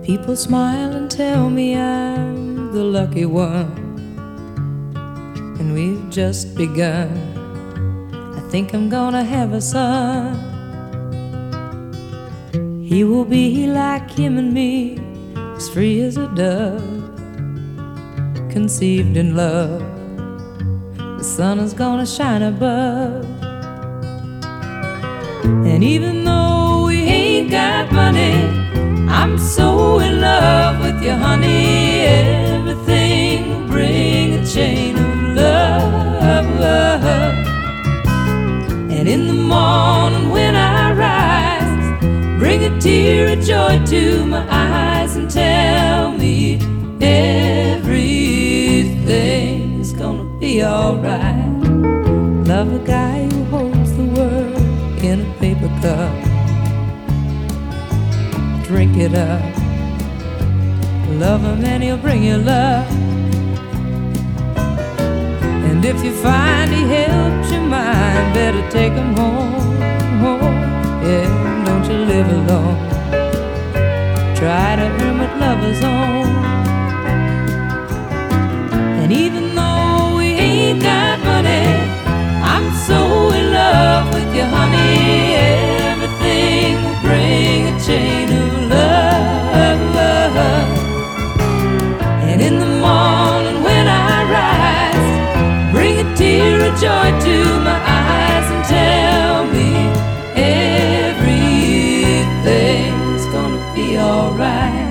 People smile and tell me I'm the lucky one, and we've just begun. I think I'm gonna have a son. He will be like him and me, as free as a dove, conceived in love. The sun is gonna shine above. And even though we ain't got money, I'm so in love with you, honey. Everything will bring a chain of love. And in the morning when I rise, bring a tear of joy to my eyes and tell me everything's gonna be alright. Love a guy who holds the world in a paper cup. Drink it up. Love him and he'll bring you love. And if you find he helps your mind, better take him home, home. Yeah, don't you live alone. Try to earn what lovers own. And even though we ain't got money, I'm so in love with you, honey. Everything will bring a chain of love. And in the morning when I rise, bring a tear of joy to my eyes and tell me everything's gonna be alright.